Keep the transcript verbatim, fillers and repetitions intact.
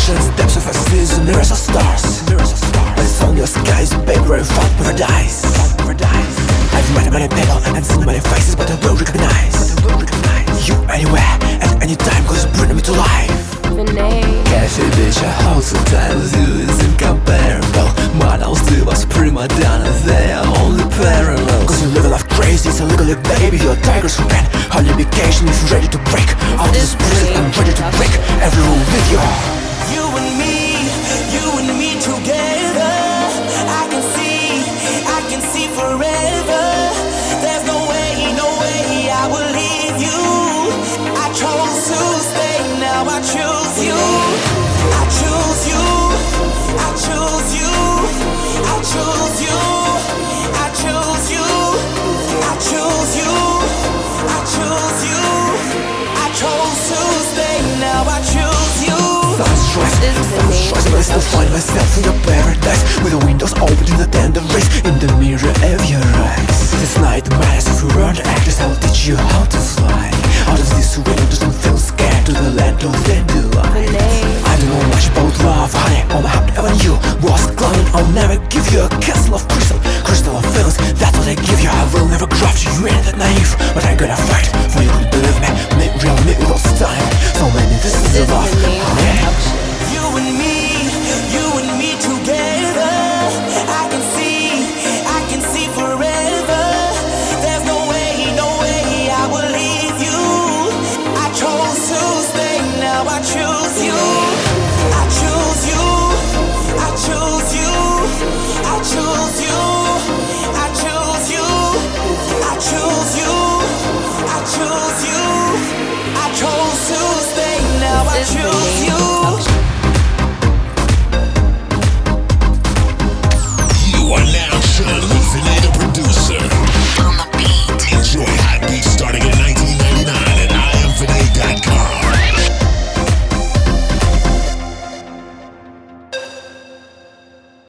ocean steps of us, the mirrors of stars. Lights on your skies, baby, where you found paradise. I've met many people and seen many faces, but I will recognize you anywhere, at any time, cause you bring me to life. Cafe bitch, I hold the time with you is incomparable. Models do us prima donna, they are only parallel. Cause you live a life crazy, so legally baby, you're a tiger's friend. Holy vacation if you're ready to break out of this prison, I'm ready to break every rule with you. You and me, you and me together. I can see, I can see forever. There's no way, no way I will leave you. I chose to stay, now I choose you. I choose you, I choose you, I choose you, I choose you, I choose you, I choose you. I chose to stay, now I choose you. Sunrise, but I still find myself in your paradise, with the windows open in the tender rays, in the mirror of your eyes. This night matters, if we learn to act, I'll teach you how to fly out of this windows and feel scared to the land of the delight. I don't know much about love, honey, all my heart ever knew was clown. I'll never give you a castle of crystal, crystal of feelings, that's what I give you. I will never graft you, you ain't that naive, but I'm gonna fight for you, could believe me, make real me without time. So many, this is the love, honey. You and me, you and me together. I can see, I can see forever. There's no way, no way I will leave you. I chose to stay, now I choose you. I choose you, I choose you, I choose you, I choose you, I choose you, I choose you. I chose to stay, now I choose you. You are now chilling with Finetta Producer.